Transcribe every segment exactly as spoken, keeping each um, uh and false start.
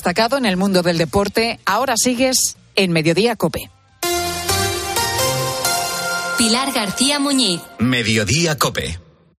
Destacado en el mundo del deporte, ahora sigues en Mediodía COPE. Pilar García Muñiz. Mediodía COPE.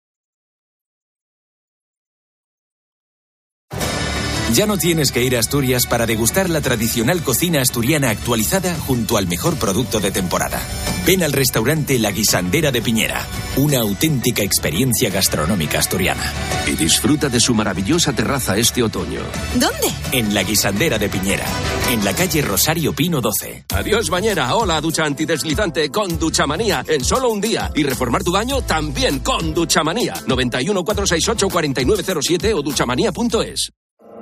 Ya no tienes que ir a Asturias para degustar la tradicional cocina asturiana actualizada junto al mejor producto de temporada. Ven al restaurante La Guisandera de Piñera, una auténtica experiencia gastronómica asturiana. Y disfruta de su maravillosa terraza este otoño. ¿Dónde? En La Guisandera de Piñera, en la calle Rosario Pino doce. Adiós bañera, hola ducha antideslizante con Duchamanía en solo un día. Y reformar tu baño también con Duchamanía. noventa y uno, cuatrocientos sesenta y ocho, cuarenta y nueve cero siete o duchamanía punto es.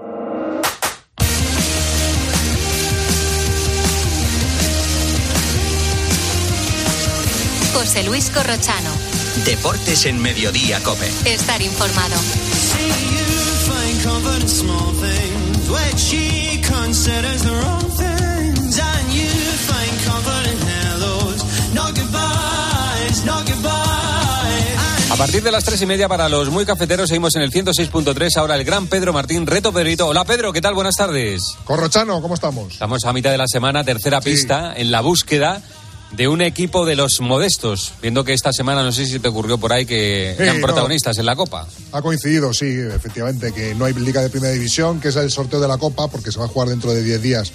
José Luis Corrochano. Deportes en Mediodía COPE. Estar informado. A partir de las tres y media para los muy cafeteros seguimos en el ciento seis punto tres. Ahora el gran Pedro Martín, reto Pedrito. Hola Pedro, ¿qué tal? Buenas tardes. Corrochano, ¿cómo estamos? Estamos a mitad de la semana, tercera Sí. pista en la búsqueda de un equipo de los modestos, viendo que esta semana, no sé si te ocurrió por ahí, que Sí, eran no. protagonistas en la Copa. Ha coincidido, sí, efectivamente, que no hay Liga de Primera División, que es el sorteo de la Copa, porque se va a jugar dentro de diez días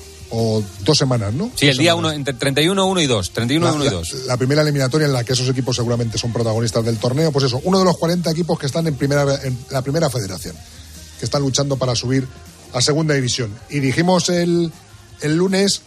o dos semanas, ¿no? Sí, el Dos día semanas. uno, entre treinta y uno, uno y dos. treinta y uno, La, uno y la- dos. la primera eliminatoria en la que esos equipos seguramente son protagonistas del torneo, pues eso, uno de los cuarenta equipos que están en, primera, en la primera federación, que están luchando para subir a segunda división. Y dijimos el, el lunes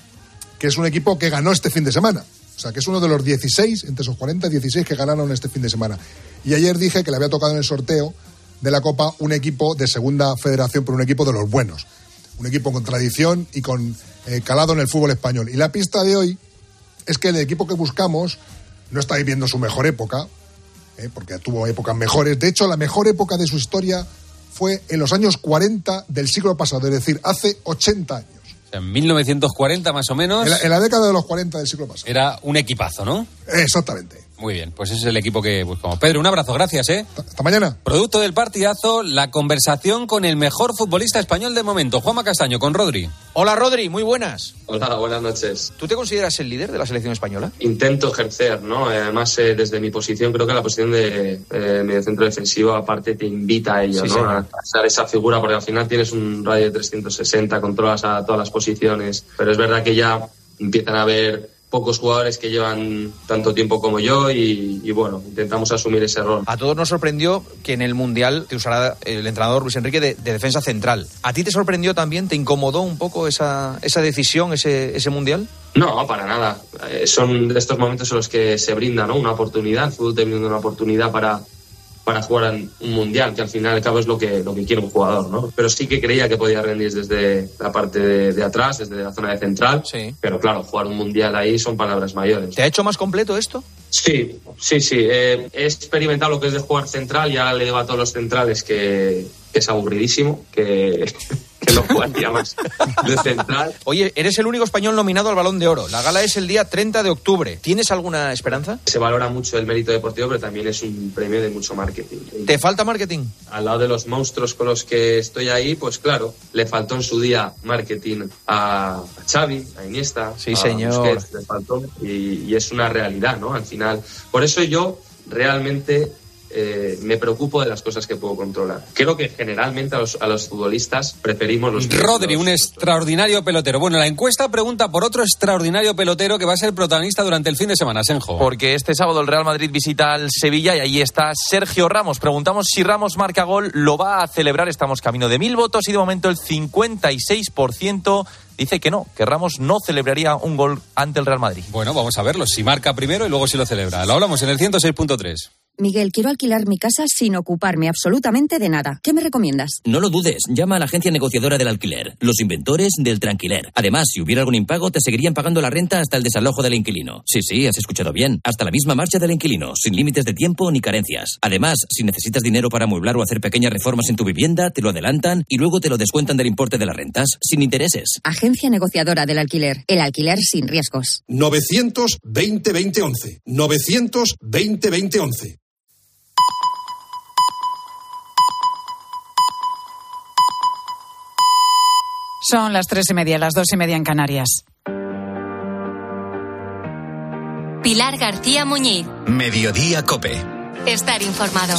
que es un equipo que ganó este fin de semana. O sea, que es uno de los dieciséis, entre esos cuarenta, dieciséis que ganaron este fin de semana. Y ayer dije que le había tocado en el sorteo de la Copa un equipo de segunda federación, pero un equipo de los buenos. Un equipo con tradición y con eh, calado en el fútbol español. Y la pista de hoy es que el equipo que buscamos no está viviendo su mejor época, eh, porque tuvo épocas mejores. De hecho, la mejor época de su historia fue en los años cuarenta del siglo pasado, es decir, hace ochenta años. En mil novecientos cuarenta más o menos. En la, en la década de los cuarenta del siglo pasado. Era un equipazo, ¿no? Exactamente. Muy bien, pues ese es el equipo que buscamos. Pedro, un abrazo, gracias, ¿eh? Hasta mañana. Producto del partidazo, la conversación con el mejor futbolista español de momento, Juanma Castaño, con Rodri. Hola Rodri, muy buenas. Hola, buenas noches. ¿Tú te consideras el líder de la selección española? Intento ejercer, ¿no? Además, eh, desde mi posición, creo que la posición de eh, mediocentro defensivo, aparte, te invita a ello, Sí, ¿no? señor. A, a ser esa figura, porque al final tienes un radio de trescientos sesenta, controlas a todas las posiciones, pero es verdad que ya empiezan a haber pocos jugadores que llevan tanto tiempo como yo y, y bueno, intentamos asumir ese rol. A todos nos sorprendió que en el Mundial te usara el entrenador Luis Enrique de, de defensa central. ¿A ti te sorprendió también? ¿Te incomodó un poco esa, esa decisión, ese, ese Mundial? No, para nada. Eh, son de estos momentos en los que se brinda, ¿no? Una oportunidad, el fútbol te brinda una oportunidad para, para jugar en un mundial, que al final y al cabo es lo que, lo que quiere un jugador, ¿no? Pero sí que creía que podía rendir desde la parte de, de atrás, desde la zona de central. Sí. Pero claro, jugar un mundial ahí son palabras mayores. ¿Te ha hecho más completo esto? Sí, sí, sí. Eh, he experimentado lo que es de jugar central y ahora le digo a todos los centrales que, que es aburridísimo, que, que no jugaría más de central. Oye, eres el único español nominado al Balón de Oro. La gala es el día treinta de octubre. ¿Tienes alguna esperanza? Se valora mucho el mérito deportivo, pero también es un premio de mucho marketing. ¿Te falta marketing? Al lado de los monstruos con los que estoy ahí, pues claro, le faltó en su día marketing a, a Xavi, a Iniesta, Sí, a señor. Busquets, le faltó, y, y es una realidad, ¿no? Al final, por eso yo realmente eh, me preocupo de las cosas que puedo controlar. Creo que generalmente a los, a los futbolistas preferimos los... Rodri, los- un extraordinario pelotero. Bueno, la encuesta pregunta por otro extraordinario pelotero que va a ser protagonista durante el fin de semana, Senjo. Porque este sábado el Real Madrid visita al Sevilla y allí está Sergio Ramos. Preguntamos si Ramos marca gol, lo va a celebrar. Estamos camino de mil votos y de momento el cincuenta y seis por ciento dice que no, que Ramos no celebraría un gol ante el Real Madrid. Bueno, vamos a verlo. Si marca primero y luego si lo celebra. Lo hablamos en el ciento seis punto tres. Miguel, quiero alquilar mi casa sin ocuparme absolutamente de nada. ¿Qué me recomiendas? No lo dudes, llama a la agencia negociadora del alquiler, los inventores del tranquiler. Además, si hubiera algún impago, te seguirían pagando la renta hasta el desalojo del inquilino. Sí, sí, has escuchado bien, hasta la misma marcha del inquilino, sin límites de tiempo ni carencias. Además, si necesitas dinero para amueblar o hacer pequeñas reformas en tu vivienda, te lo adelantan y luego te lo descuentan del importe de las rentas, sin intereses. Agencia negociadora del alquiler. El alquiler sin riesgos. novecientos veinte veinte once. novecientos veinte veinte once. Son las tres y media, las dos y media en Canarias. Pilar García Muñiz. Mediodía COPE. Estar informado.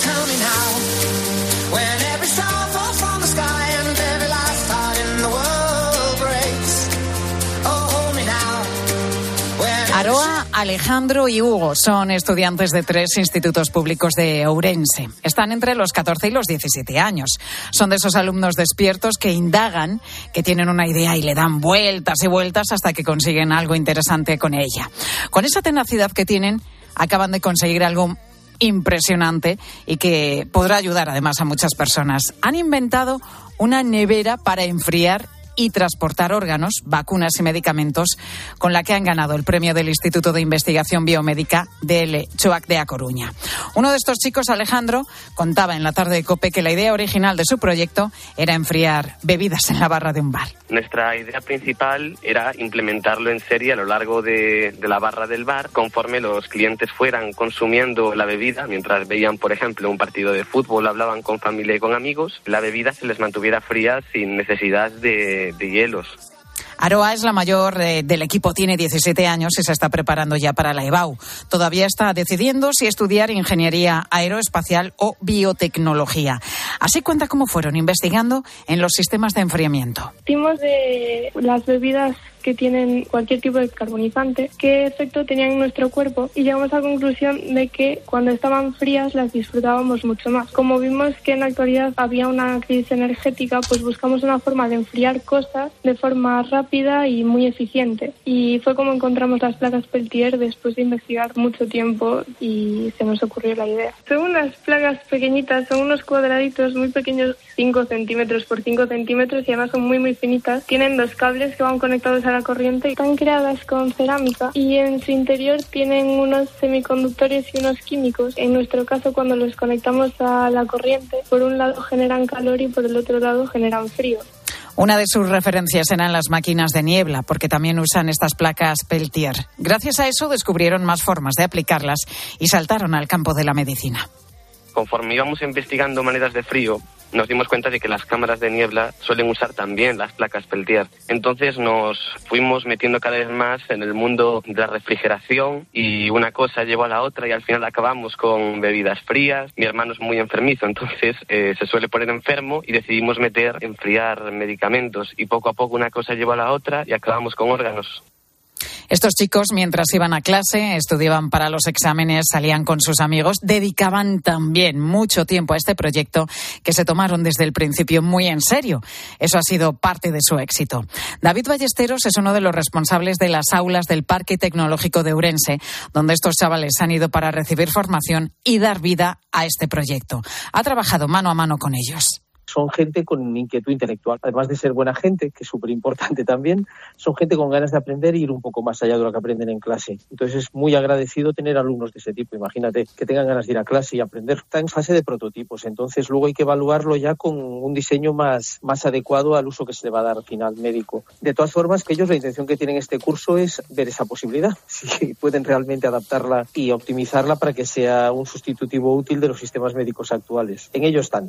Aroa, Alejandro y Hugo son estudiantes de tres institutos públicos de Ourense. Están entre los catorce y los diecisiete años. Son de esos alumnos despiertos que indagan, que tienen una idea y le dan vueltas y vueltas hasta que consiguen algo interesante con ella. Con esa tenacidad que tienen, acaban de conseguir algo impresionante y que podrá ayudar además a muchas personas. Han inventado una nevera para enfriar y transportar órganos, vacunas y medicamentos, con la que han ganado el premio del Instituto de Investigación Biomédica del CHOAC de A Coruña. Uno de estos chicos, Alejandro, contaba en la tarde de COPE que la idea original de su proyecto era enfriar bebidas en la barra de un bar. Nuestra idea principal era implementarlo en serie a lo largo de, de la barra del bar, conforme los clientes fueran consumiendo la bebida, mientras veían, por ejemplo, un partido de fútbol, hablaban con familia y con amigos, la bebida se les mantuviera fría sin necesidad de de hielos. Aroa es la mayor eh, del equipo, tiene diecisiete años y se está preparando ya para la E B A U. Todavía está decidiendo si estudiar ingeniería aeroespacial o biotecnología. Así cuenta cómo fueron investigando en los sistemas de enfriamiento. Partimos de las bebidas que tienen cualquier tipo de carbonizante, qué efecto tenían en nuestro cuerpo, y llegamos a la conclusión de que cuando estaban frías las disfrutábamos mucho más. Como vimos que en la actualidad había una crisis energética, pues buscamos una forma de enfriar cosas de forma rápida y muy eficiente. Y fue como encontramos las placas Peltier después de investigar mucho tiempo y se nos ocurrió la idea. Son unas placas pequeñitas, son unos cuadraditos muy pequeños, cinco centímetros por cinco centímetros, y además son muy muy finitas. Tienen dos cables que van conectados a la corriente. Están creadas con cerámica y en su interior tienen unos semiconductores y unos químicos. En nuestro caso, cuando los conectamos a la corriente, por un lado generan calor y por el otro lado generan frío. Una de sus referencias eran las máquinas de niebla, porque también usan estas placas Peltier. Gracias a eso descubrieron más formas de aplicarlas y saltaron al campo de la medicina. Conforme íbamos investigando maneras de frío, nos dimos cuenta de que las cámaras de niebla suelen usar también las placas Peltier. Entonces nos fuimos metiendo cada vez más en el mundo de la refrigeración y una cosa llevó a la otra y al final acabamos con bebidas frías. Mi hermano es muy enfermizo, entonces eh, se suele poner enfermo y decidimos meter, enfriar medicamentos, y poco a poco una cosa llevó a la otra y acabamos con órganos. Estos chicos, mientras iban a clase, estudiaban para los exámenes, salían con sus amigos, dedicaban también mucho tiempo a este proyecto que se tomaron desde el principio muy en serio. Eso ha sido parte de su éxito. David Ballesteros es uno de los responsables de las aulas del Parque Tecnológico de Ourense, donde estos chavales han ido para recibir formación y dar vida a este proyecto. Ha trabajado mano a mano con ellos. Son gente con inquietud intelectual, además de ser buena gente, que es súper importante también, son gente con ganas de aprender y ir un poco más allá de lo que aprenden en clase. Entonces es muy agradecido tener alumnos de ese tipo. Imagínate que tengan ganas de ir a clase y aprender. Está en fase de prototipos, entonces luego hay que evaluarlo ya con un diseño más, más adecuado al uso que se le va a dar al final médico. De todas formas, que ellos, la intención que tienen este curso es ver esa posibilidad, si pueden realmente adaptarla y optimizarla para que sea un sustitutivo útil de los sistemas médicos actuales. En ello están.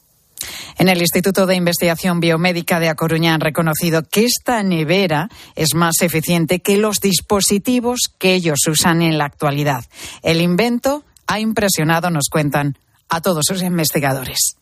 En el Instituto de Investigación Biomédica de A Coruña han reconocido que esta nevera es más eficiente que los dispositivos que ellos usan en la actualidad. El invento ha impresionado, nos cuentan, a todos sus investigadores.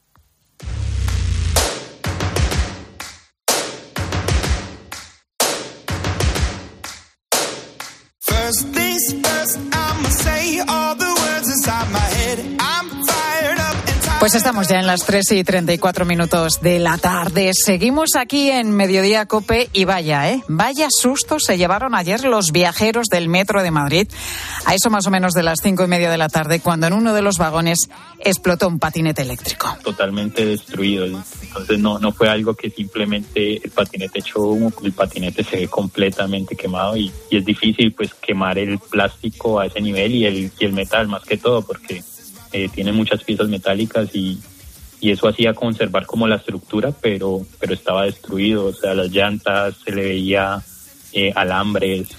First things first, I'ma say all the words inside my head. I'm fired up. Pues estamos ya en las tres y treinta y cuatro minutos de la tarde. Seguimos aquí en Mediodía COPE y vaya, ¿eh? Vaya susto se llevaron ayer los viajeros del Metro de Madrid. A eso más o menos de las cinco y media de la tarde, cuando en uno de los vagones explotó un patinete eléctrico. Totalmente destruido. Entonces no, no fue algo que simplemente el patinete echó humo. El patinete se ve completamente quemado y, y es difícil pues quemar el plástico a ese nivel y el, y el metal más que todo, porque Eh, tiene muchas piezas metálicas y, y eso hacía conservar como la estructura, pero pero estaba destruido. O sea, las llantas, se le veía eh, alambres.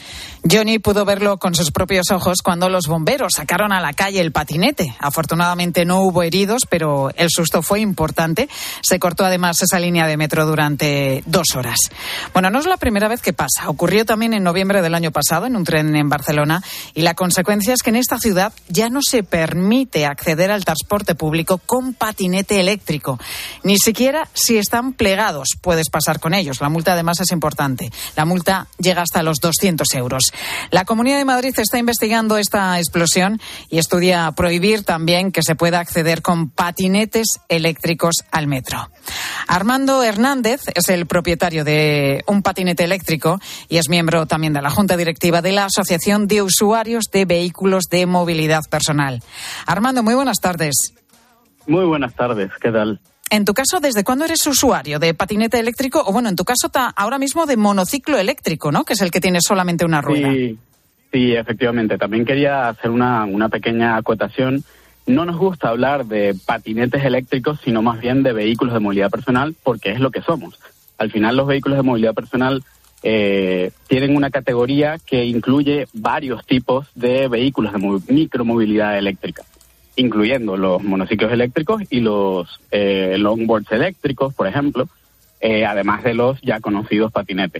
Johnny pudo verlo con sus propios ojos cuando los bomberos sacaron a la calle el patinete. Afortunadamente no hubo heridos, pero el susto fue importante. Se cortó además esa línea de metro durante dos horas. Bueno, no es la primera vez que pasa. Ocurrió también en noviembre del año pasado en un tren en Barcelona y la consecuencia es que en esta ciudad ya no se permite acceder al transporte público con patinete eléctrico. Ni siquiera si están plegados puedes pasar con ellos. La multa además es importante. La multa llega hasta los doscientos euros. La Comunidad de Madrid está investigando esta explosión y estudia prohibir también que se pueda acceder con patinetes eléctricos al metro. Armando Hernández es el propietario de un patinete eléctrico y es miembro también de la Junta Directiva de la Asociación de Usuarios de Vehículos de Movilidad Personal. Armando, muy buenas tardes. Muy buenas tardes, ¿qué tal? En tu caso, ¿desde cuándo eres usuario de patinete eléctrico? O bueno, en tu caso, ta, ahora mismo de monociclo eléctrico, ¿no? Que es el que tiene solamente una rueda. Sí, sí, efectivamente. También quería hacer una, una pequeña acotación. No nos gusta hablar de patinetes eléctricos, sino más bien de vehículos de movilidad personal, porque es lo que somos. Al final, los vehículos de movilidad personal eh, tienen una categoría que incluye varios tipos de vehículos de mo- micromovilidad eléctrica, incluyendo los monociclos eléctricos y los eh, longboards eléctricos, por ejemplo, eh, además de los ya conocidos patinetes.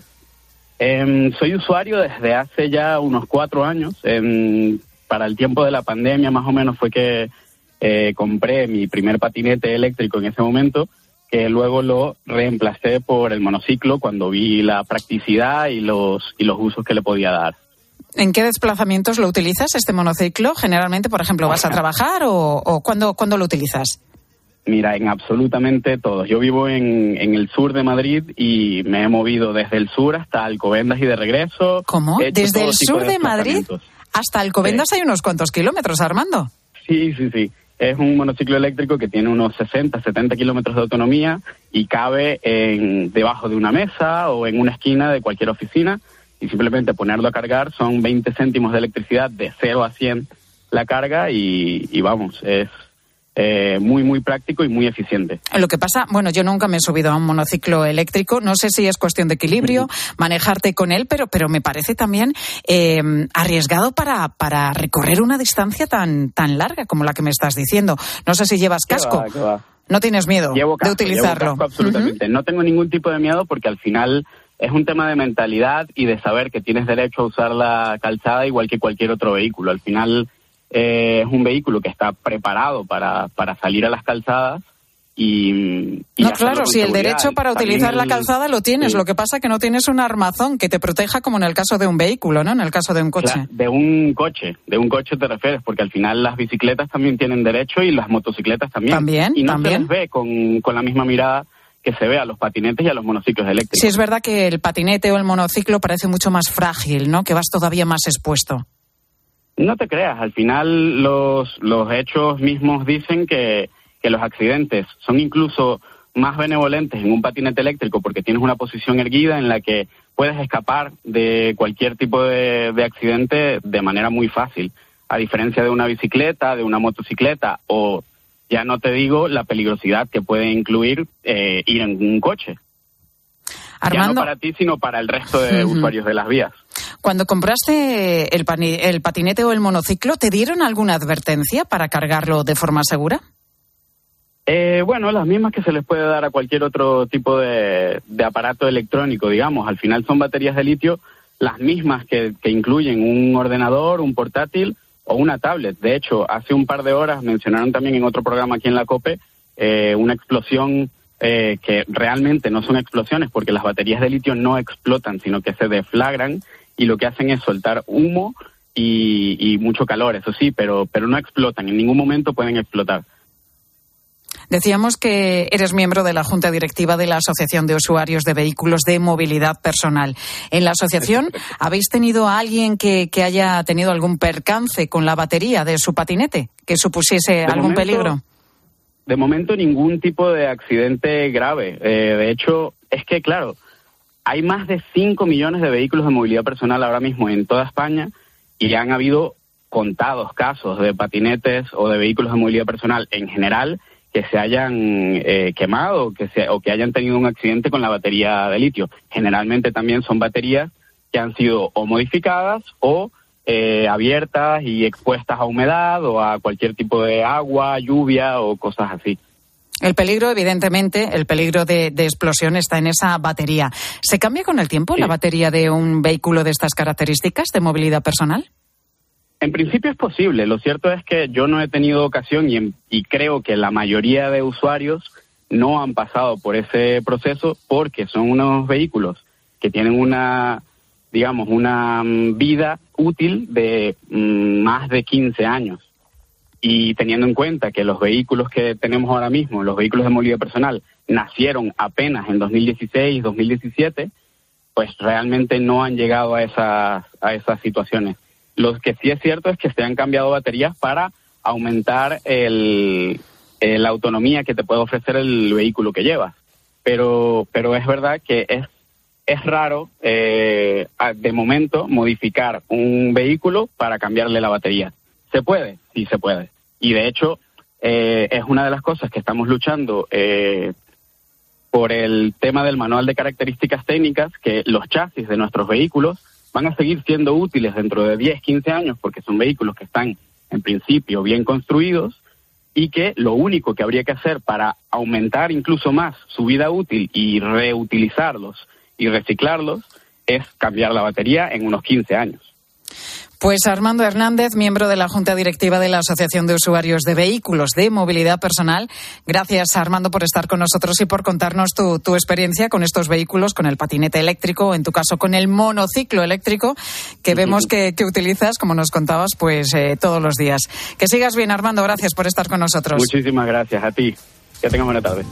Eh, soy usuario desde hace ya unos cuatro años. Eh, para el tiempo de la pandemia, más o menos, fue que eh, compré mi primer patinete eléctrico en ese momento, que luego lo reemplacé por el monociclo cuando vi la practicidad y los, y los usos que le podía dar. ¿En qué desplazamientos lo utilizas, este monociclo? Generalmente, por ejemplo, ¿vas a trabajar o, o cuándo, cuándo lo utilizas? Mira, en absolutamente todos. Yo vivo en, en el sur de Madrid y me he movido desde el sur hasta Alcobendas y de regreso. ¿Cómo? ¿Desde el sur de, de Madrid hasta Alcobendas sí. Hay unos cuantos kilómetros, Armando? Sí, sí, sí. Es un monociclo eléctrico que tiene unos sesenta, setenta kilómetros de autonomía y cabe en, debajo de una mesa o en una esquina de cualquier oficina. Y simplemente ponerlo a cargar son veinte céntimos de electricidad de cero a cien la carga y, y vamos, es eh, muy, muy práctico y muy eficiente. Lo que pasa, bueno, yo nunca me he subido a un monociclo eléctrico, no sé si es cuestión de equilibrio, uh-huh. manejarte con él, pero, pero me parece también eh, arriesgado para, para recorrer una distancia tan, tan larga como la que me estás diciendo. No sé si llevas casco. ¿Qué va, qué va? ¿No tienes miedo llevo casco, de utilizarlo? Llevo casco, absolutamente. Uh-huh. No tengo ningún tipo de miedo porque al final es un tema de mentalidad y de saber que tienes derecho a usar la calzada igual que cualquier otro vehículo. Al final eh, es un vehículo que está preparado para, para salir a las calzadas y... y no, claro, si el derecho para utilizar el... la calzada lo tienes, sí. Lo que pasa es que no tienes un armazón que te proteja como en el caso de un vehículo, ¿no? En el caso de un coche. Claro, de un coche, de un coche te refieres, porque al final las bicicletas también tienen derecho y las motocicletas también. También, y no también. se les ve con, con la misma mirada que se ve a los patinetes y a los monociclos eléctricos. Sí, es verdad que el patinete o el monociclo parece mucho más frágil, ¿no? Que vas todavía más expuesto. No te creas, al final los, los hechos mismos dicen que, que los accidentes son incluso más benevolentes en un patinete eléctrico porque tienes una posición erguida en la que puedes escapar de cualquier tipo de, de accidente de manera muy fácil, a diferencia de una bicicleta, de una motocicleta o... Ya no te digo la peligrosidad que puede incluir eh, ir en un coche. Armando, ya no para ti, sino para el resto de uh-huh. usuarios de las vías. Cuando compraste el, pani- el patinete o el monociclo, ¿te dieron alguna advertencia para cargarlo de forma segura? Eh, bueno, las mismas que se les puede dar a cualquier otro tipo de, de aparato electrónico, digamos. Al final son baterías de litio, las mismas que, que incluyen un ordenador, un portátil o una tablet. De hecho, hace un par de horas mencionaron también en otro programa aquí en la COPE eh, una explosión eh, que realmente no son explosiones porque las baterías de litio no explotan, sino que se deflagran y lo que hacen es soltar humo y, y mucho calor, eso sí, pero, pero no explotan, en ningún momento pueden explotar. Decíamos que eres miembro de la Junta Directiva de la Asociación de Usuarios de Vehículos de Movilidad Personal. En la asociación, ¿habéis tenido a alguien que, que haya tenido algún percance con la batería de su patinete, que supusiese de algún momento, peligro? De momento, ningún tipo de accidente grave. Eh, de hecho, es que, claro, hay más de cinco millones de vehículos de movilidad personal ahora mismo en toda España y han habido contados casos de patinetes o de vehículos de movilidad personal en general que se hayan eh, quemado que se, o que hayan tenido un accidente con la batería de litio. Generalmente también son baterías que han sido o modificadas o eh, abiertas y expuestas a humedad o a cualquier tipo de agua, lluvia o cosas así. El peligro, evidentemente, el peligro de, de explosión está en esa batería. ¿Se cambia con el tiempo sí. la batería de un vehículo de estas características de movilidad personal? En principio es posible. Lo cierto es que yo no he tenido ocasión y, en, y creo que la mayoría de usuarios no han pasado por ese proceso porque son unos vehículos que tienen una, digamos, una vida útil de mm, más de quince años. Y teniendo en cuenta que los vehículos que tenemos ahora mismo, los vehículos de movilidad personal, nacieron apenas en dos mil dieciséis, dos mil diecisiete, pues realmente no han llegado a esas, a esas situaciones. Lo que sí es cierto es que se han cambiado baterías para aumentar el, el, la autonomía que te puede ofrecer el vehículo que llevas. Pero, pero es verdad que es, es raro, eh, de momento, modificar un vehículo para cambiarle la batería. ¿Se puede? Sí, se puede. Y de hecho, eh, es una de las cosas que estamos luchando eh, por el tema del manual de características técnicas, que los chasis de nuestros vehículos van a seguir siendo útiles dentro de diez, quince años, porque son vehículos que están, en principio, bien construidos, y que lo único que habría que hacer para aumentar incluso más su vida útil y reutilizarlos y reciclarlos es cambiar la batería en unos quince años. Pues Armando Hernández, miembro de la Junta Directiva de la Asociación de Usuarios de Vehículos de Movilidad Personal. Gracias, Armando, por estar con nosotros y por contarnos tu, tu experiencia con estos vehículos, con el patinete eléctrico, en tu caso con el monociclo eléctrico, que vemos que, que utilizas, como nos contabas, pues eh, todos los días. Que sigas bien, Armando. Gracias por estar con nosotros. Muchísimas gracias a ti. Que tengas buena tarde.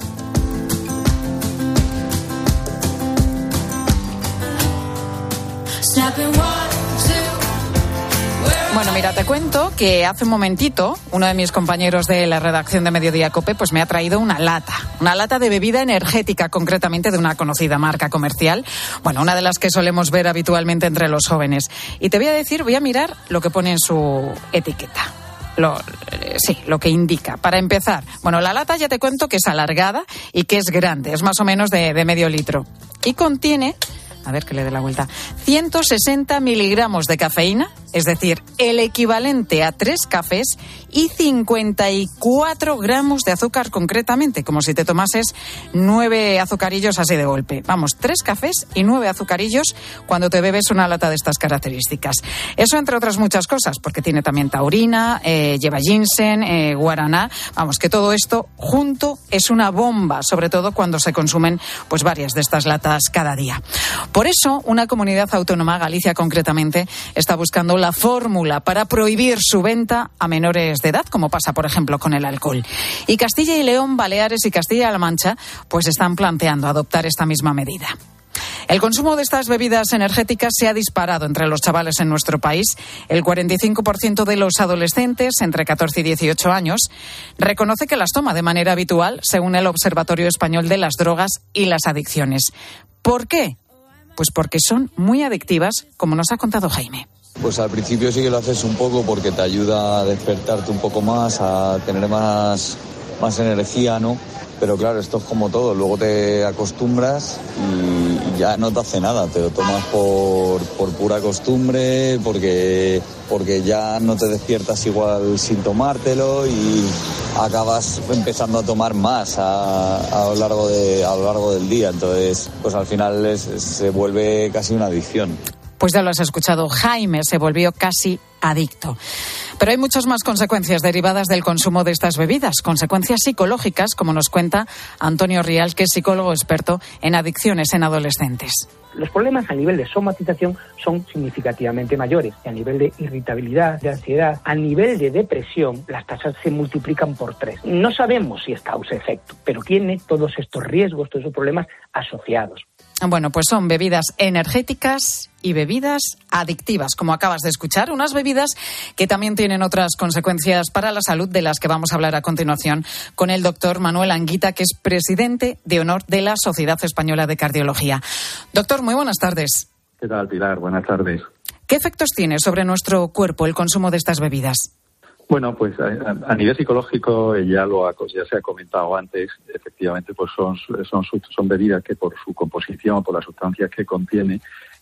Bueno, mira, te cuento que hace un momentito uno de mis compañeros de la redacción de Mediodía COPE pues me ha traído una lata, una lata de bebida energética, concretamente de una conocida marca comercial, bueno, una de las que solemos ver habitualmente entre los jóvenes. Y te voy a decir, voy a mirar lo que pone en su etiqueta. Lo, sí, lo que indica. Para empezar, bueno, la lata ya te cuento que es alargada y que es grande, es más o menos de, de medio litro. Y contiene... A ver que le dé la vuelta. ciento sesenta miligramos de cafeína, es decir, el equivalente a tres cafés, y cincuenta y cuatro gramos de azúcar concretamente, como si te tomases nueve azucarillos así de golpe. Vamos, tres cafés y nueve azucarillos cuando te bebes una lata de estas características. Eso entre otras muchas cosas, porque tiene también taurina, eh, lleva ginseng, eh, guaraná. Vamos, que todo esto junto es una bomba, sobre todo cuando se consumen pues varias de estas latas cada día. Por eso, una comunidad autónoma, Galicia concretamente, está buscando la fórmula para prohibir su venta a menores de edad, como pasa, por ejemplo, con el alcohol. Y Castilla y León, Baleares y Castilla-La Mancha, pues están planteando adoptar esta misma medida. El consumo de estas bebidas energéticas se ha disparado entre los chavales en nuestro país. El cuarenta y cinco por ciento de los adolescentes entre catorce y dieciocho años reconoce que las toma de manera habitual, según el Observatorio Español de las Drogas y las Adicciones. ¿Por qué? Pues porque son muy adictivas, como nos ha contado Jaime. Pues al principio sí que lo haces un poco porque te ayuda a despertarte un poco más, a tener más, más energía, ¿no? Pero claro, esto es como todo, luego te acostumbras y ya no te hace nada, te lo tomas por, por pura costumbre, porque, porque ya no te despiertas igual sin tomártelo y acabas empezando a tomar más a, a, lo, largo de, a lo largo del día, entonces pues al final es, se vuelve casi una adicción. Pues ya lo has escuchado, Jaime se volvió casi adicto. Pero hay muchas más consecuencias derivadas del consumo de estas bebidas, consecuencias psicológicas, como nos cuenta Antonio Rial, que es psicólogo experto en adicciones en adolescentes. Los problemas a nivel de somatización son significativamente mayores. Y a nivel de irritabilidad, de ansiedad, a nivel de depresión, las tasas se multiplican por tres. No sabemos si es causa-efecto, pero tiene todos estos riesgos, todos esos problemas asociados. Bueno, pues son bebidas energéticas y bebidas adictivas, como acabas de escuchar, unas bebidas que también tienen otras consecuencias para la salud, de las que vamos a hablar a continuación con el doctor Manuel Anguita, que es presidente de honor de la Sociedad Española de Cardiología. Doctor, muy buenas tardes. ¿Qué tal, Pilar? Buenas tardes. ¿Qué efectos tiene sobre nuestro cuerpo el consumo de estas bebidas? Bueno, pues a, a nivel psicológico ya lo ha, ya se ha comentado antes, efectivamente pues son, son son bebidas que por su composición, por las sustancias que contiene,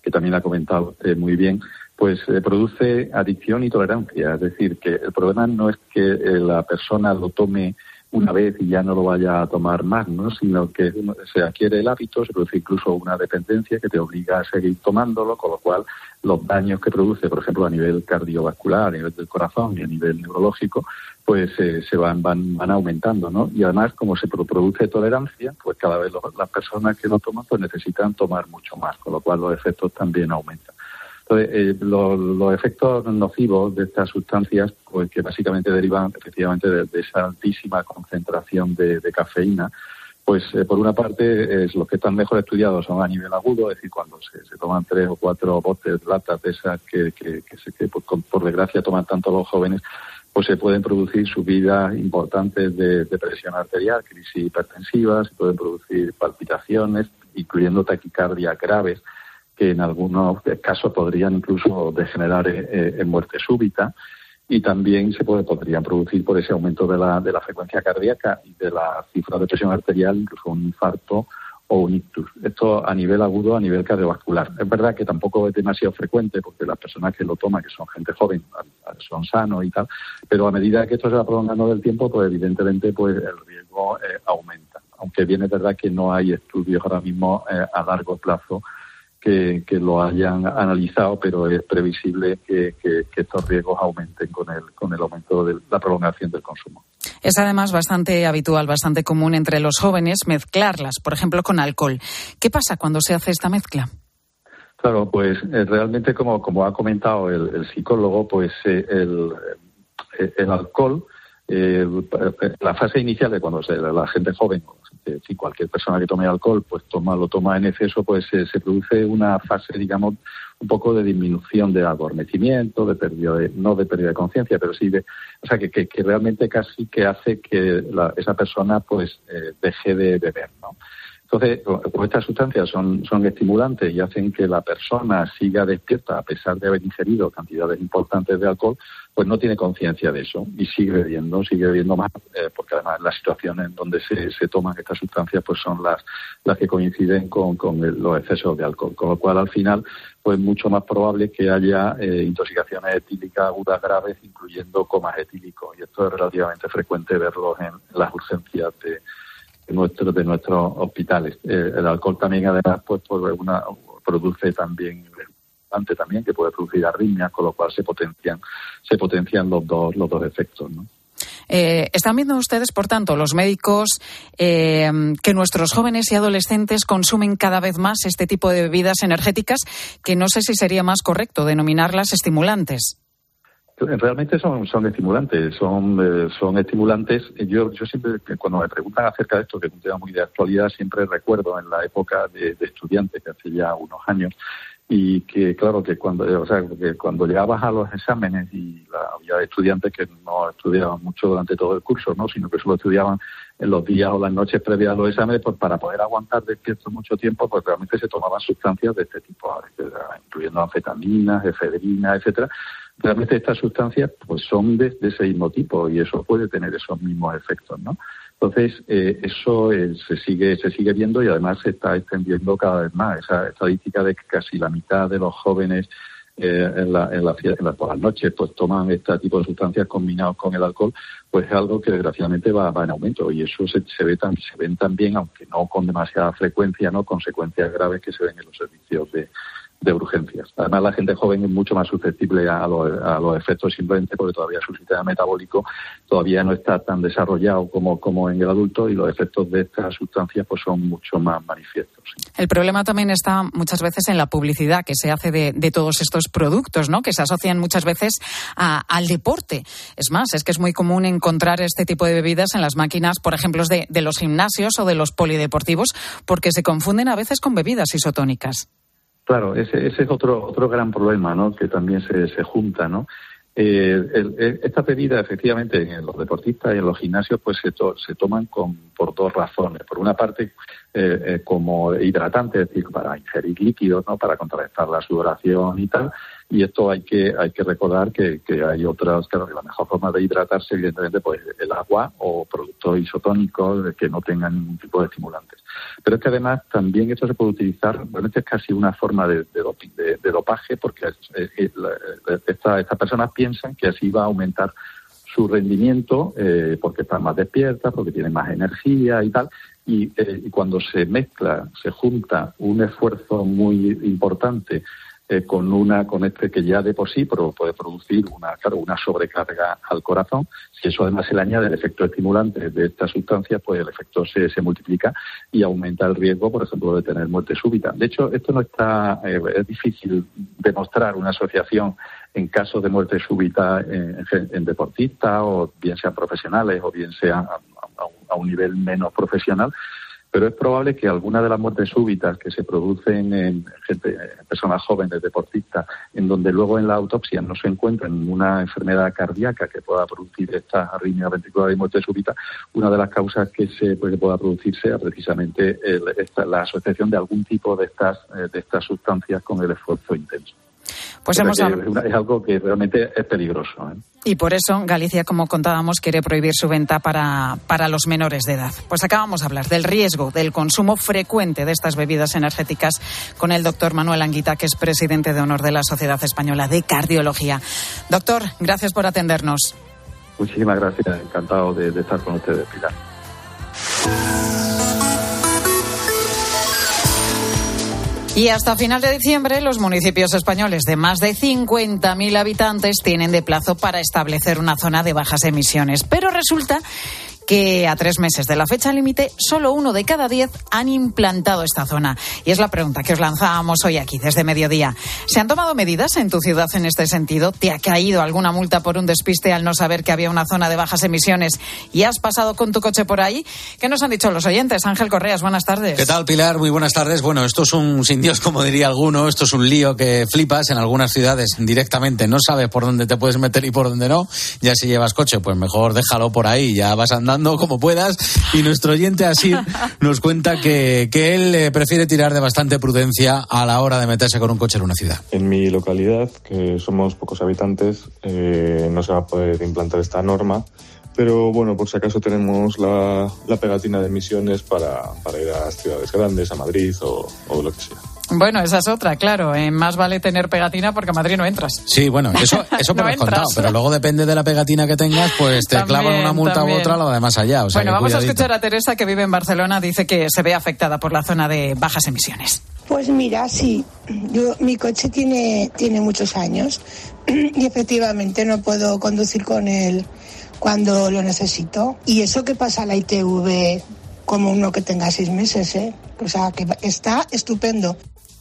que también ha comentado usted muy bien, pues eh, produce adicción y tolerancia. Es decir, que el problema no es que eh, la persona lo tome una vez y ya no lo vaya a tomar más, ¿no? Sino que se adquiere el hábito, se produce incluso una dependencia que te obliga a seguir tomándolo, con lo cual los daños que produce, por ejemplo, a nivel cardiovascular, a nivel del corazón y a nivel neurológico, pues eh, se van, van van aumentando, ¿no? Y además, como se produce tolerancia, pues cada vez lo, las personas que lo toman pues necesitan tomar mucho más, con lo cual los efectos también aumentan. Entonces, eh, los, los efectos nocivos de estas sustancias, pues que básicamente derivan efectivamente de, de esa altísima concentración de, de cafeína, pues eh, por una parte es los que están mejor estudiados son a nivel agudo, es decir, cuando se, se toman tres o cuatro botes, latas de esas que, que, que, se, que por, por desgracia toman tanto los jóvenes, pues se pueden producir subidas importantes de, de presión arterial, crisis hipertensivas, se pueden producir palpitaciones, incluyendo taquicardias graves, que en algunos casos podrían incluso degenerar eh, en muerte súbita, y también se puede, podrían producir por ese aumento de la, de la frecuencia cardíaca y de la cifra de presión arterial, incluso un infarto o un ictus. Esto a nivel agudo, a nivel cardiovascular. Es verdad que tampoco es demasiado frecuente porque las personas que lo toman, que son gente joven, son sanos y tal, pero a medida que esto se va prolongando del tiempo, pues evidentemente pues el riesgo eh, aumenta. Aunque bien es verdad que no hay estudios ahora mismo eh, a largo plazo Que, que lo hayan analizado, pero es previsible que, que, que estos riesgos aumenten con el, con el aumento de la prolongación del consumo. Es además bastante habitual, bastante común entre los jóvenes mezclarlas, por ejemplo, con alcohol. ¿Qué pasa cuando se hace esta mezcla? Claro, pues eh, realmente, como, como ha comentado el, el psicólogo, pues eh, el, el alcohol, eh, la fase inicial de cuando se, la gente joven, si cualquier persona que tome alcohol pues toma lo toma en exceso, pues eh, se produce una fase, digamos, un poco de disminución de adormecimiento, de pérdida de, no de pérdida de conciencia, pero sí de, o sea, que, que, que realmente casi que hace que la, esa persona pues eh, deje de beber, ¿no? Entonces, como estas sustancias son, son estimulantes y hacen que la persona siga despierta a pesar de haber ingerido cantidades importantes de alcohol, pues no tiene conciencia de eso y sigue bebiendo, sigue bebiendo más, eh, porque además las situaciones en donde se, se toman estas sustancias pues son las, las que coinciden con, con el, los excesos de alcohol, con lo cual al final pues mucho más probable que haya eh, intoxicaciones etílicas agudas graves, incluyendo comas etílicos, y esto es relativamente frecuente verlo en, en las urgencias de de nuestros de nuestros hospitales. Eh, el alcohol también además pues por una produce también antes también que puede producir arritmias, con lo cual se potencian se potencian los dos los dos efectos, ¿no? Eh, ¿Están viendo ustedes, por tanto, los médicos, eh, que nuestros jóvenes y adolescentes consumen cada vez más este tipo de bebidas energéticas, que no sé si sería más correcto denominarlas estimulantes? Realmente son son estimulantes, son eh, son estimulantes. Yo yo siempre, cuando me preguntan acerca de esto, que es un tema muy de actualidad, siempre recuerdo en la época de, de estudiante, que hace ya unos años, y que claro que cuando o sea que cuando llegabas a los exámenes y la, había estudiantes que no estudiaban mucho durante todo el curso, no, sino que solo estudiaban en los días o las noches previas a los exámenes, pues para poder aguantar despierto mucho tiempo, pues realmente se tomaban sustancias de este tipo, incluyendo anfetaminas, efedrina, etcétera. Realmente estas sustancias pues son de, de ese mismo tipo y eso puede tener esos mismos efectos, ¿no? Entonces, eh, eso eh, se sigue se sigue viendo y además se está extendiendo cada vez más. Esa estadística de que casi la mitad de los jóvenes eh, en, la, en, la, en la, por las noches pues toman este tipo de sustancias combinados con el alcohol, pues es algo que desgraciadamente va, va en aumento y eso se, se ve tan, se ven también, aunque no con demasiada frecuencia, no consecuencias graves que se ven en los servicios de de urgencias. Además, la gente joven es mucho más susceptible a los, a los efectos simplemente porque todavía su sistema metabólico todavía no está tan desarrollado como, como en el adulto y los efectos de estas sustancias pues son mucho más manifiestos. ¿Sí? El problema también está muchas veces en la publicidad que se hace de, de todos estos productos, ¿no? Que se asocian muchas veces a, al deporte. Es más, es que es muy común encontrar este tipo de bebidas en las máquinas, por ejemplo, de, de los gimnasios o de los polideportivos, porque se confunden a veces con bebidas isotónicas. Claro, ese, ese es otro otro gran problema, ¿no? Que también se, se junta, ¿no? Eh, el, el, esta bebida, efectivamente, en los deportistas y en los gimnasios, pues se, to, se toman con, por dos razones. Por una parte, eh, eh, como hidratante, es decir, para ingerir líquidos, ¿no? Para contrarrestar la sudoración y tal. Y esto hay que hay que recordar que, que hay otras, claro, que la mejor forma de hidratarse, evidentemente, pues el agua o productos isotónicos que no tengan ningún tipo de estimulantes. Pero es que además también esto se puede utilizar, realmente es casi una forma de, de, doping, de, de dopaje, porque eh, eh, esta, estas personas piensan que así va a aumentar su rendimiento, eh, porque están más despiertas, porque tienen más energía y tal. Y, eh, y cuando se mezcla, se junta un esfuerzo muy importante eh, con una con este que ya de por sí pero puede producir una claro una sobrecarga al corazón, si eso además se le añade el efecto estimulante de esta sustancia, pues el efecto se, se multiplica y aumenta el riesgo, por ejemplo, de tener muerte súbita. De hecho, esto no está, eh, es difícil demostrar una asociación en casos de muerte súbita en, en deportistas, o bien sean profesionales o bien sean a, a, a un nivel menos profesional, pero es probable que algunas de las muertes súbitas que se producen en gente, en personas jóvenes, deportistas, en donde luego en la autopsia no se encuentra ninguna enfermedad cardíaca que pueda producir esta arritmia ventricular y muerte súbita, una de las causas que se pues, que pueda producir sea precisamente el, esta, la asociación de algún tipo de estas, de estas sustancias con el esfuerzo intenso. Pues hemos es, una, es algo que realmente es peligroso, ¿eh? Y por eso Galicia, como contábamos, quiere prohibir su venta para, para los menores de edad. Pues acabamos de hablar del riesgo del consumo frecuente de estas bebidas energéticas con el doctor Manuel Anguita, que es presidente de honor de la Sociedad Española de Cardiología. Doctor, gracias por atendernos. Muchísimas gracias, encantado de, de estar con ustedes, Pilar. Y hasta final de diciembre, los municipios españoles de más de cincuenta mil habitantes tienen de plazo para establecer una zona de bajas emisiones. Pero resulta que a tres meses de la fecha límite, solo uno de cada diez han implantado esta zona. Y es la pregunta que os lanzábamos hoy aquí, desde mediodía. ¿Se han tomado medidas en tu ciudad en este sentido? ¿Te ha caído alguna multa por un despiste al no saber que había una zona de bajas emisiones y has pasado con tu coche por ahí? ¿Qué nos han dicho los oyentes? Ángel Correas, buenas tardes. ¿Qué tal, Pilar? Muy buenas tardes. Bueno, esto es un sin Dios, como diría alguno. Esto es un lío que flipas en algunas ciudades directamente. No sabes por dónde te puedes meter y por dónde no. Ya si llevas coche, pues mejor déjalo por ahí. Ya vas andando como puedas. Y nuestro oyente Asir nos cuenta que, que él eh, prefiere tirar de bastante prudencia a la hora de meterse con un coche en una ciudad. En mi localidad, que somos pocos habitantes, eh, no se va a poder implantar esta norma, pero bueno, por si acaso tenemos la, la pegatina de emisiones para, para ir a ciudades grandes, a Madrid o, o lo que sea. Bueno, esa es otra, claro. Eh, más vale tener pegatina porque a Madrid no entras. Sí, bueno, eso, eso por no lo contado. Pero luego depende de la pegatina que tengas, pues te también, clavan una multa también. U otra, lo de más allá. O sea, bueno, vamos cuidadito. a escuchar a Teresa, que vive en Barcelona. Dice que se ve afectada por la zona de bajas emisiones. Pues mira, sí. Yo, mi coche tiene, tiene muchos años y efectivamente no puedo conducir con él cuando lo necesito. Y eso que pasa a la I T V como uno que tenga seis meses, ¿eh? O sea, que está estupendo.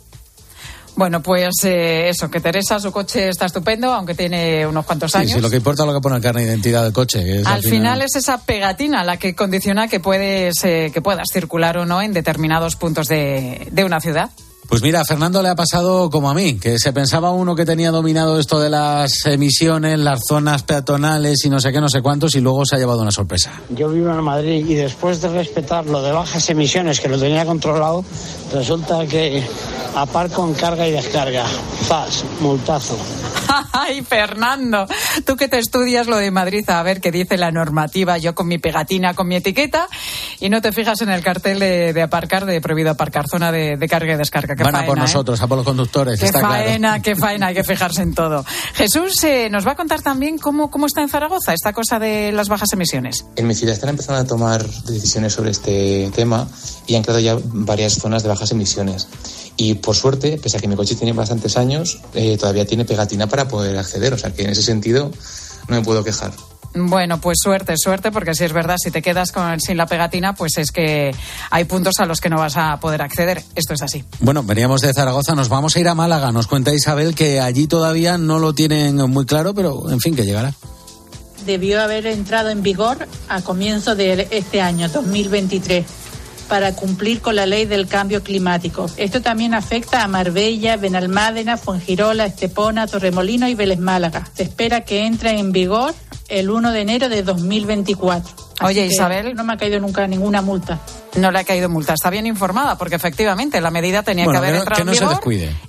Bueno, pues eh, eso, que Teresa, su coche está estupendo, aunque tiene unos cuantos años. Sí, sí, lo que importa es lo que pone el carnet de identidad del coche. Que es al, al final... final es esa pegatina la que condiciona que puedes eh, que puedas circular o no en determinados puntos de, de una ciudad. Pues mira, a Fernando le ha pasado como a mí, que se pensaba uno que tenía dominado esto de las emisiones, las zonas peatonales y no sé qué, no sé cuántos, y luego se ha llevado una sorpresa. Yo vivo en Madrid y después de respetar lo de bajas emisiones, que lo tenía controlado, resulta que aparco en carga y descarga. ¡Zas! Multazo. ¡Ay, Fernando! Tú que te estudias lo de Madrid, a ver qué dice la normativa, yo con mi pegatina, con mi etiqueta, y no te fijas en el cartel de, de aparcar, de prohibido aparcar, zona de, de carga y descarga. Qué Van faena, a por ¿eh? nosotros, a por los conductores, qué está faena, claro. Qué faena, hay que fijarse en todo. Jesús eh, nos va a contar también cómo, cómo está en Zaragoza esta cosa de las bajas emisiones. En mi ciudad están empezando a tomar decisiones sobre este tema y han creado ya varias zonas de bajas emisiones. Y por suerte, pese a que mi coche tiene bastantes años, eh, todavía tiene pegatina para poder acceder. O sea que en ese sentido no me puedo quejar. Bueno, pues suerte, suerte, porque si es verdad, si te quedas con, sin la pegatina, pues es que hay puntos a los que no vas a poder acceder. Esto es así. Bueno, veníamos de Zaragoza, nos vamos a ir a Málaga. Nos cuenta Isabel que allí todavía no lo tienen muy claro, pero en fin, que llegará. Debió haber entrado en vigor a comienzo de este año, dos mil veintitrés. Para cumplir con la ley del cambio climático. Esto también afecta a Marbella, Benalmádena, Fuengirola, Estepona, Torremolinos y Vélez Málaga. Se espera que entre en vigor el primero de enero de dos mil veinticuatro. Oye, Isabel, no me ha caído nunca ninguna multa. No le ha caído multa. Está bien informada porque efectivamente la medida tenía bueno, que haber que no, entrado que no en vigor. Se descuide.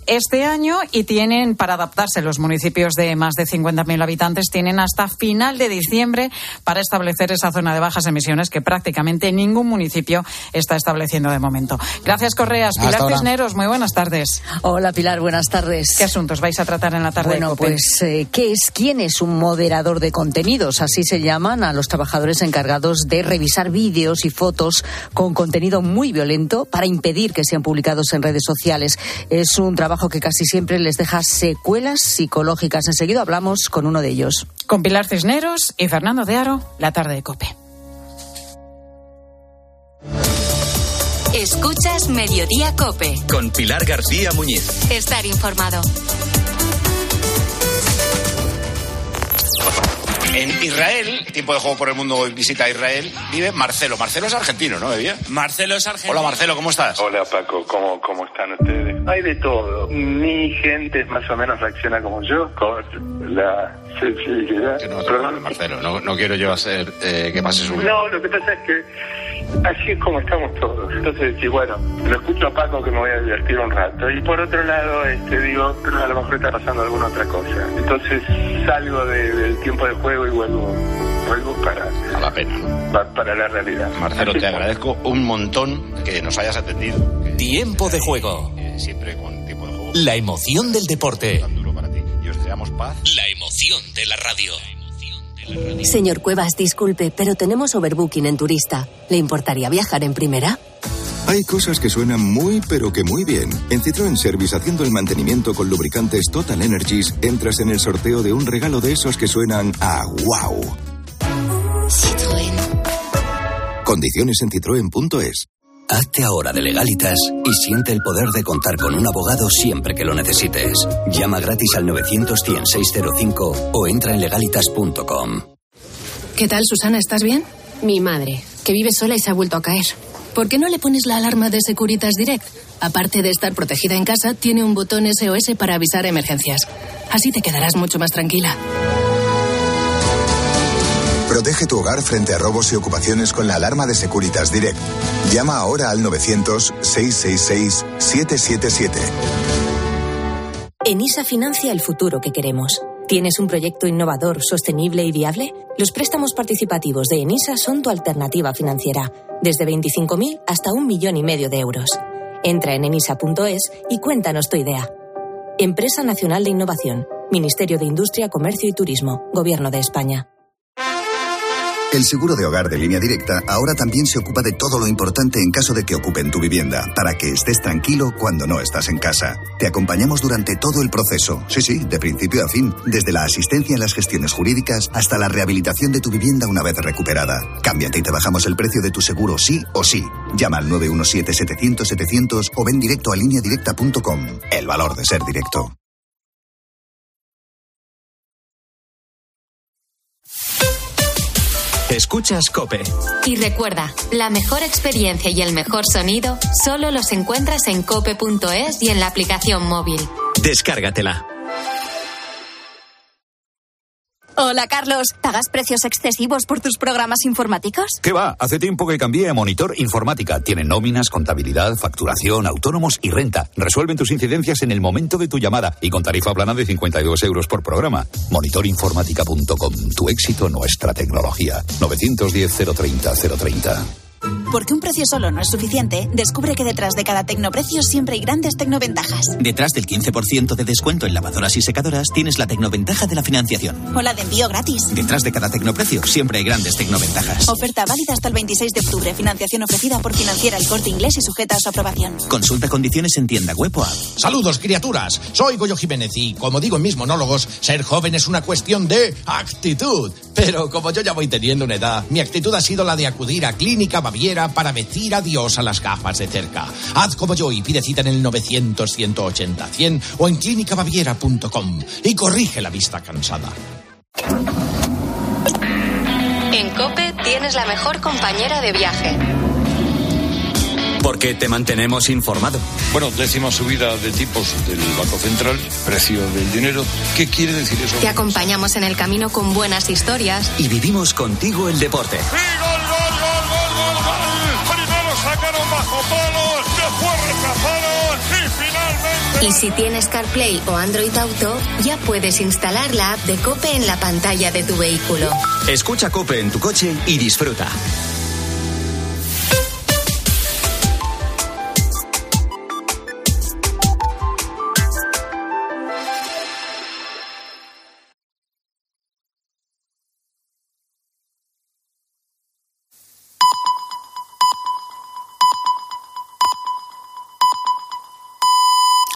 este año y tienen, para adaptarse los municipios de más de cincuenta mil habitantes, tienen hasta final de diciembre para establecer esa zona de bajas emisiones que prácticamente ningún municipio está estableciendo de momento. Gracias, Correas. Pilar Cisneros, muy buenas tardes. Hola, Pilar, buenas tardes. ¿Qué asuntos vais a tratar en la tarde? Bueno, de COPE? pues, eh, ¿qué es? ¿Quién es un moderador de contenidos? Así se llaman a los trabajadores encargados de revisar vídeos y fotos con contenido muy violento para impedir que sean publicados en redes sociales. Es un trabajo que casi siempre les deja secuelas psicológicas. Enseguida hablamos con uno de ellos. Con Pilar Cisneros y Fernando de Aro, la tarde de COPE. Escuchas Mediodía COPE. Con Pilar García Muñiz. Estar informado. En Israel, tiempo de juego por el mundo, visita a Israel, vive Marcelo. Marcelo es argentino, ¿no, Bebía? Marcelo es argentino. Hola, Marcelo, ¿cómo estás? Hola, Paco, ¿cómo, cómo están ustedes? Hay de todo. Mi gente más o menos reacciona como yo, con la sensibilidad. Que no, no, Marcelo, no, no quiero yo hacer eh, que pases un... No, lo que pasa es que así es como estamos todos. Entonces, y bueno, lo escucho a Paco que me voy a divertir un rato. Y por otro lado, este digo, pero a lo mejor está pasando alguna otra cosa. Entonces salgo de, del tiempo de juego y vuelvo, vuelvo para... A la pena, ¿no? Para, para la realidad. Marcelo, te agradezco un montón que nos hayas atendido. Tiempo de juego. Siempre con tiempo de juego. La emoción del deporte. Tan duro para ti. Y os deseamos paz. La emoción de la radio. Señor Cuevas, disculpe, pero tenemos overbooking en turista. ¿Le importaría viajar en primera? Hay cosas que suenan muy, pero que muy bien. En Citroën Service, haciendo el mantenimiento con lubricantes Total Energies, entras en el sorteo de un regalo de esos que suenan a wow. Citroën. Condiciones en citroen punto es. Hazte ahora de Legalitas y siente el poder de contar con un abogado siempre que lo necesites. Llama gratis al novecientos, cien, seiscientos cinco o entra en legalitas punto com. ¿Qué tal, Susana? ¿Estás bien? Mi madre, que vive sola y se ha vuelto a caer. ¿Por qué no le pones la alarma de Securitas Direct? Aparte de estar protegida en casa, tiene un botón S O S para avisar emergencias. Así te quedarás mucho más tranquila. Protege tu hogar frente a robos y ocupaciones con la alarma de Securitas Direct. Llama ahora al novecientos, seiscientos sesenta y seis, setecientos setenta y siete. ENISA financia el futuro que queremos. ¿Tienes un proyecto innovador, sostenible y viable? Los préstamos participativos de ENISA son tu alternativa financiera, desde veinticinco mil hasta un millón y medio de euros. Entra en enisa punto es y cuéntanos tu idea. Empresa Nacional de Innovación, Ministerio de Industria, Comercio y Turismo, Gobierno de España. El seguro de hogar de Línea Directa ahora también se ocupa de todo lo importante en caso de que ocupen tu vivienda, para que estés tranquilo cuando no estás en casa. Te acompañamos durante todo el proceso, sí, sí, de principio a fin, desde la asistencia en las gestiones jurídicas hasta la rehabilitación de tu vivienda una vez recuperada. Cámbiate y te bajamos el precio de tu seguro sí o sí. Llama al nueve uno siete, setecientos, setecientos o ven directo a línea directa punto com. El valor de ser directo. Escuchas COPE. Y recuerda, la mejor experiencia y el mejor sonido solo los encuentras en cope punto es y en la aplicación móvil. Descárgatela. Hola, Carlos. ¿Pagas precios excesivos por tus programas informáticos? ¿Qué va? Hace tiempo que cambié a Monitor Informática. Tienen nóminas, contabilidad, facturación, autónomos y renta. Resuelven tus incidencias en el momento de tu llamada y con tarifa plana de cincuenta y dos euros por programa. monitor informática punto com. Tu éxito, nuestra tecnología. novecientos diez, cero treinta, cero treinta. Porque un precio solo no es suficiente, descubre que detrás de cada tecnoprecio siempre hay grandes tecnoventajas. Detrás del quince por ciento de descuento en lavadoras y secadoras tienes la tecnoventaja de la financiación. O la de envío gratis. Detrás de cada tecnoprecio siempre hay grandes tecnoventajas. Oferta válida hasta el veintiséis de octubre. Financiación ofrecida por Financiera El Corte Inglés y sujeta a su aprobación. Consulta condiciones en tienda web o app. Saludos, criaturas. Soy Goyo Jiménez y, como digo en mis monólogos, ser joven es una cuestión de actitud. Pero como yo ya voy teniendo una edad, mi actitud ha sido la de acudir a Clínica Baviera para decir adiós a las gafas de cerca. Haz como yo y pide cita en el novecientos, ciento ochenta, cien o en clínica baviera punto com y corrige la vista cansada. En COPE tienes la mejor compañera de viaje. Porque te mantenemos informado. Bueno, décima subida de tipos del Banco Central, precio del dinero. ¿Qué quiere decir eso? Te acompañamos en el camino con buenas historias. Y vivimos contigo el deporte. ¡Sí, gol, gol, gol, gol, gol, gol! Primero sacaron bajo palos, después rechazaron y finalmente Y si tienes CarPlay o Android Auto, ya puedes instalar la app de COPE en la pantalla de tu vehículo. Escucha COPE en tu coche y disfruta.